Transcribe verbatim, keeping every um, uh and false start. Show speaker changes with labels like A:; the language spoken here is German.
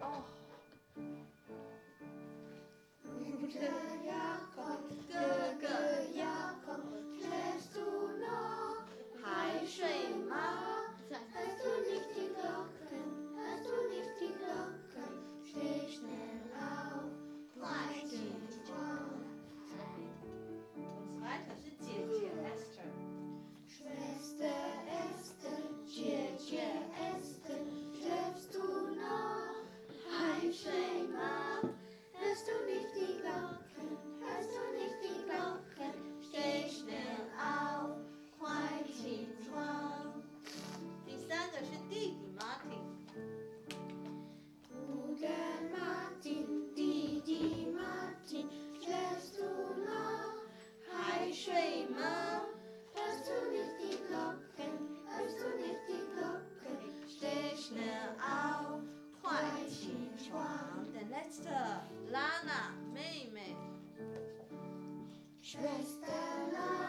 A: Oh.
B: Bruder Jakob,哥哥 Jakob, schläfst du noch?
A: 海水吗？
B: Hörst du nicht die Glocken? Hörst du nicht die Glocken? Steh schnell auf,
A: 快
B: 快
A: 起
B: 起
A: 床
B: 床！
A: Und weiter 是姐姐 Esther。
B: Schwester Esther, Tschetche Esther, schläfst du noch?
A: 海水吗？
B: Hörst du nicht die Glocken? Hörst du nicht die Glocken? Steh schnell auf,
A: 快起床。第三个是弟弟 Martin。
B: Bruder Martin, Didi Martin, schläfst du noch?
A: 海水吗？
B: Hörst du nicht die Glocken? Hörst du nicht die Glocken? Steh schnell auf,
A: 快起床。Der letzte Lana 妹妹。
B: Schwester Lana.